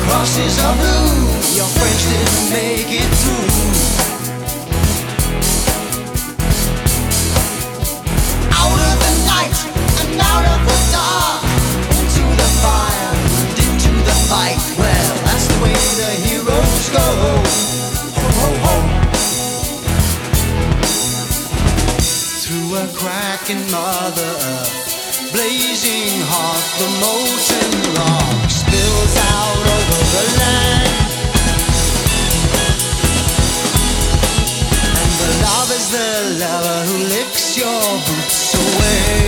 crosses are blue. Your friends didn't make it through. Out of the night and out of the dark, into the fire and into the fight. Well, that's the way the heroes go. Ho, ho, ho. Through a crack in Mother Earth, blazing hot, the molten rock spills out over the land. And the love is the lover who licks your boots away.